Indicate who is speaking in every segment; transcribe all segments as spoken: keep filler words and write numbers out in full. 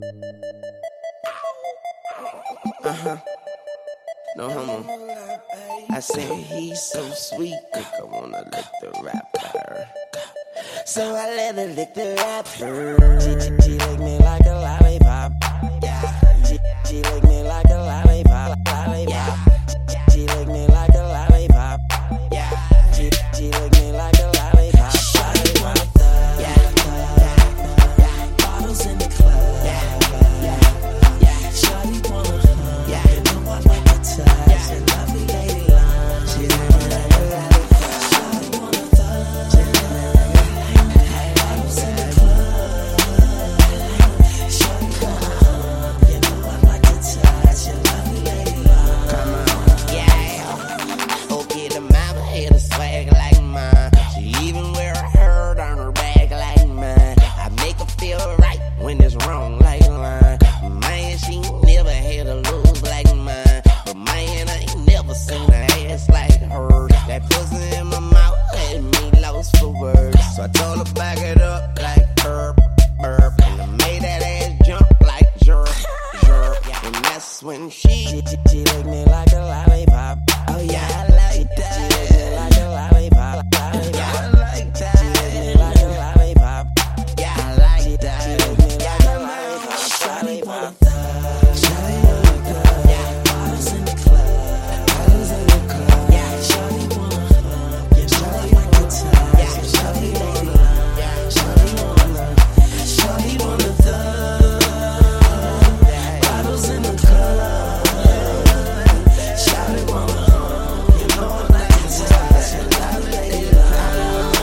Speaker 1: Uh-huh. No homo. I said he's so sweet, think I wanna lick the rapper. So I let her lick the rapper. She, she, she lick me like a lollipop. Yeah. She, she lick me like a lollipop. Lollipop. Yeah. She lick me like a lollipop. Yeah. She, she lick me like a lollipop. Shawty want a thug. Yeah. Bottles in the club. Yeah. Yeah. Shawty want a hug. Yeah. You know I like the touch. Yeah. And lovely lady love. She lick me like a lollipop. Shawty want a thug. She lick me like bottles in the club. Shawty want a hug. You know I like the touch. And lovely lady love. Come on. Yeah. Okay, the mama had a swag like mine. She even wear a herd on her back like mine. I make her feel right when it's wrong like line. Man, she never had a lose like mine. But man, I ain't never seen a ass like her. That pussy in my mouth had me lost for words. So I told her back it up like burp, burp. And I made that ass jump like jerk, jerk. And that's when she, she, she licked me like a lollipop. Oh yeah, I like that. She licked me like a lollipop. Lollipop. Yeah, I like that. She licked me like a lollipop. Yeah, I like that. She licked me like a lollipop. Lollipop. Shawty want a thug. Yeah, bottles in the club. Bottles in the club. Yeah, shawty want a hug. Yeah, shawty like the touch. Yeah, shawty want a love. Yeah, shawty want a love. Shawty want a thug. Bottles in the club. Shawty want a hug. You know I like the touch. And lovely lady love.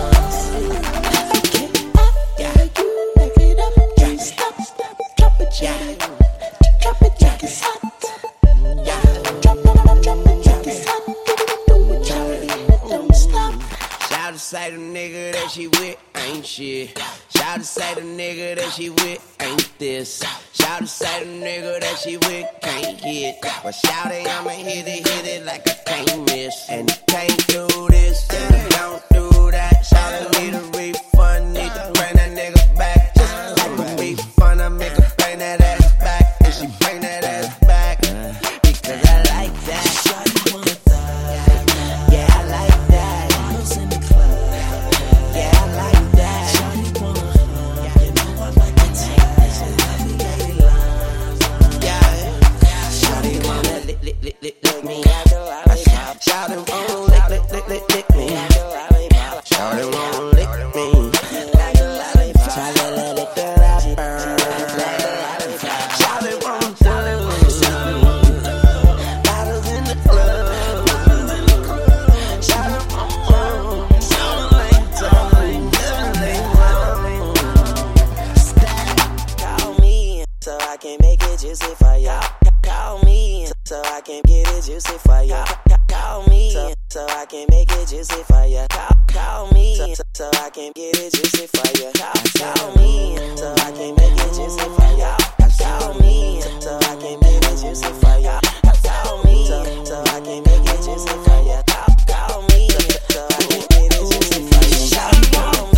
Speaker 1: Yeah, you make it up. Can't stop. Drop it, yeah. Drop it, yeah, it's hot. Yeah, drop it, drop it, yeah, it's hot. Do it, drop it, don't stop. Shout to say the nigga that she with ain't shit. Shout to say the nigga that she with ain't this. Shout to say the nigga that she with can't hit. But shout it, I'ma hit it, hit it like I can't miss. And you can't do this, and you don't do that. Shout it, need a refund, need to bring that nigga back. Just like a refund, I make her bring that ass back. And she bring that ass back, because I like that. Shawty want a thug. Yeah, I like that. Bottles in the club. Yeah, I like that. Shawty want a hug. You know I like the touch. And lovely lady love. Yeah. Shawty wanna lick, lick, lick, lick, lick me like a lollipop. Shawty wanna lick, lick, lick, lick, lick me like a lollipop. Shawty wanna lick me like a lollipop. Shawty wanna lick the rapper like a lollipop. Shawty wanna thug. Bottles in the club. Shawty wanna sound like time. Call me so I can make it juicy for ya. Call me so I can get it juicy for ya. Call me so, so I can make it juicy for ya. Call, call me so, so I can get it juicy for ya. Call, call me so I can make it juicy for ya. Call me so I can make it juicy for ya. Call me so, so I can make it juicy for ya. Call, call me so I can get it juicy for ya. Shawty want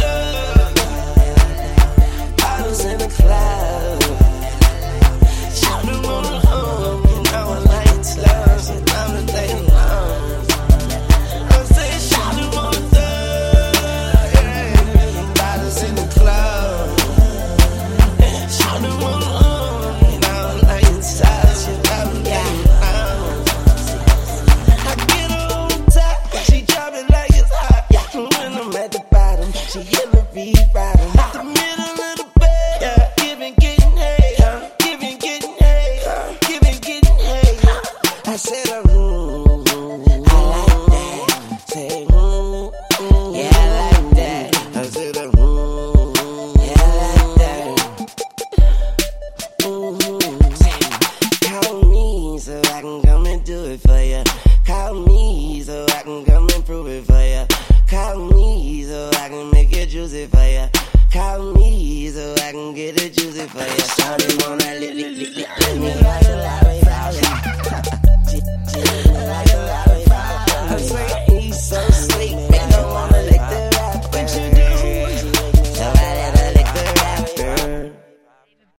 Speaker 1: a bottles in the club. Shawty want a hug. You know I like it slow. So I'm the lady love. I say shawty want a thug. Yeah. Bottles in the club. Shawty want a hug. You know I like it slow. So I'm the lady love. I get her on top. She drop it like it's hot. When I'm at the bottom, she hit the beat bottom. At the middle of the bed, yeah. Giving, getting hay, huh? Giving, getting hay, huh? Giving, getting hay. I said, mm, I like that. Say, mm, mm, yeah, I like that. I said, mm, yeah, I like that. Mm-hmm. Call me so I can come and do it for ya. Call me so I can come and prove it for ya. Call me so I can make it juicy for ya. Call me so I can get it juicy for ya. Shawty wanna lick, lick, lick, lick, lick me like a lollipop. She, she lick me like a lollipop. I say,